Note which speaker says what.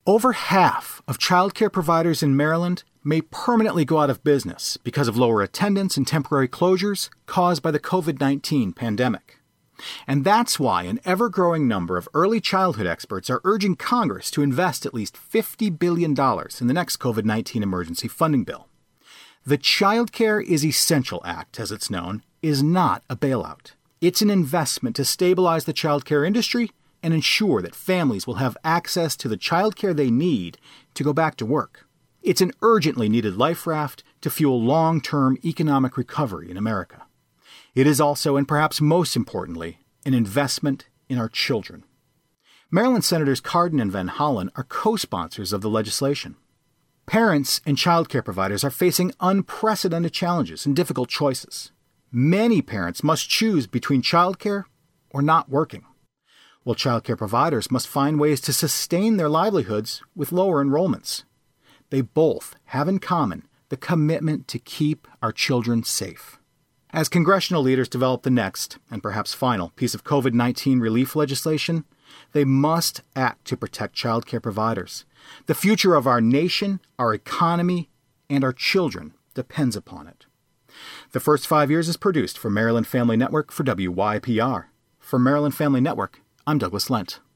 Speaker 1: Over half of childcare providers in Maryland may permanently go out of business because of lower attendance and temporary closures caused by the COVID-19 pandemic. And that's why an ever-growing number of early childhood experts are urging Congress to invest at least $50 billion in the next COVID-19 emergency funding bill. The Child Care is Essential Act, as it's known, is not a bailout. It's an investment to stabilize the child care industry and ensure that families will have access to the child care they need to go back to work. It's an urgently needed life raft to fuel long-term economic recovery in America. It is also, and perhaps most importantly, an investment in our children. Maryland Senators Cardin and Van Hollen are co-sponsors of the legislation. Parents and child care providers are facing unprecedented challenges and difficult choices. Many parents must choose between child care or not working, while child care providers must find ways to sustain their livelihoods with lower enrollments. They both have in common the commitment to keep our children safe. As congressional leaders develop the next, and perhaps final, piece of COVID-19 relief legislation, they must act to protect child care providers. The future of our nation, our economy, and our children depends upon it. The First 5 Years is produced for Maryland Family Network for WYPR. For Maryland Family Network, I'm Douglas Lent.